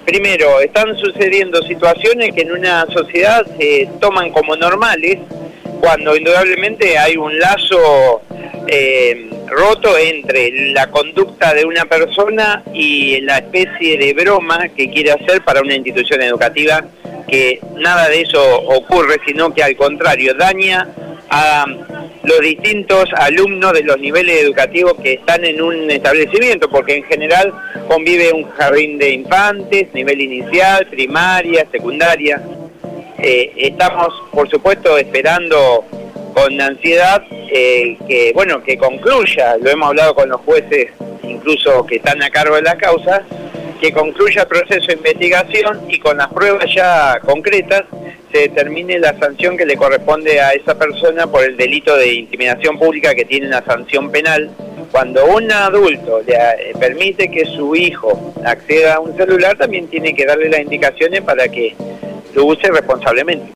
Primero, están sucediendo situaciones que en una sociedad se toman como normales, cuando indudablemente hay un lazo roto entre la conducta de una persona y la especie de broma que quiere hacer para una institución educativa, que nada de eso ocurre, sino que al contrario daña a los distintos alumnos de los niveles educativos que están en un establecimiento, porque en general convive un jardín de infantes, nivel inicial, primaria, secundaria. Estamos, por supuesto, esperando con ansiedad que concluya, lo hemos hablado con los jueces, incluso que están a cargo de la causa, que concluya el proceso de investigación y con las pruebas ya concretas se determine la sanción que le corresponde a esa persona por el delito de intimidación pública, que tiene una sanción penal. Cuando un adulto le permite que su hijo acceda a un celular, también tiene que darle las indicaciones para que lo use responsablemente.